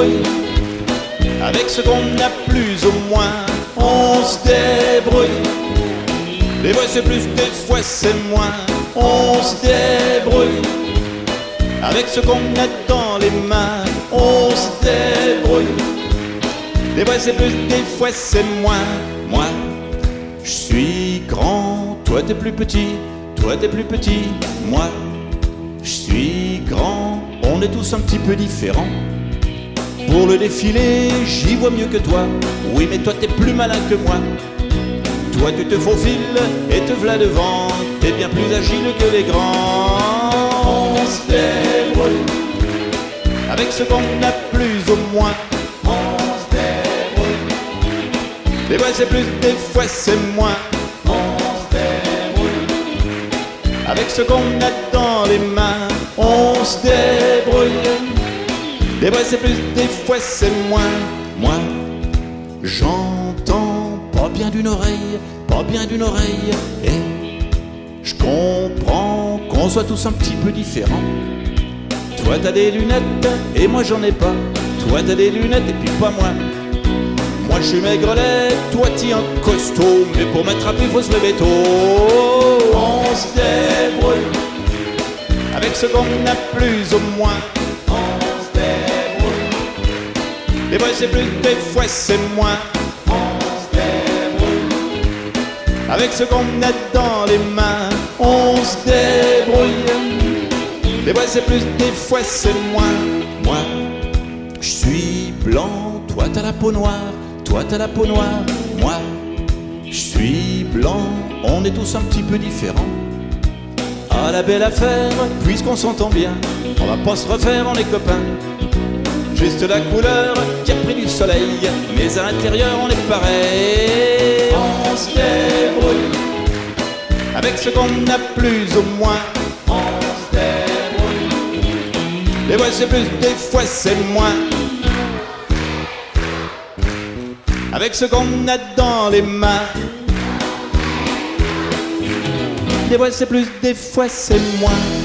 débrouille. Avec ce qu'on a plus ou moins, on se débrouille. Des fois c'est plus, des fois c'est moins, on se débrouille. Avec ce qu'on a dans les mains, on se débrouille. Des fois c'est plus, des fois c'est moins. Moi, je suis grand, toi t'es plus petit, toi t'es plus petit. Moi, je suis grand, on est tous un petit peu différents. Pour le défilé, j'y vois mieux que toi. Oui, mais toi t'es plus malin que moi. Toi tu te faufiles et te v'là devant. T'es bien plus agile que les grands. On se débrouille. Avec ce qu'on a plus ou moins, on se débrouille. Des fois c'est plus, des fois c'est moins, on se débrouille. Avec ce qu'on a dans les mains, on se débrouille. Des fois c'est plus, des fois c'est moins. Moi, j'entends pas bien d'une oreille, pas bien d'une oreille. Et je comprends qu'on soit tous un petit peu différents. Toi t'as des lunettes et moi j'en ai pas. Toi t'as des lunettes et puis pas moi. Moi je suis maigrelet, toi t'es un costaud. Mais pour m'attraper faut se lever tôt. On se débrouille. Avec ce qu'on a plus ou moins, des fois c'est plus, des fois c'est moins, on se débrouille. Avec ce qu'on a dans les mains, on se débrouille. Des fois c'est plus, des fois c'est moins. Moi, je suis blanc, toi t'as la peau noire, toi t'as la peau noire. Moi, je suis blanc, on est tous un petit peu différents. Ah la belle affaire, puisqu'on s'entend bien, on va pas se refaire, on est copains. Juste la couleur qui a pris du soleil, mais à l'intérieur on est pareil. On se débrouille. Avec ce qu'on a plus ou moins, on se débrouille. Des fois c'est plus, des fois c'est moins. Avec ce qu'on a dans les mains, des fois c'est plus, des fois c'est moins.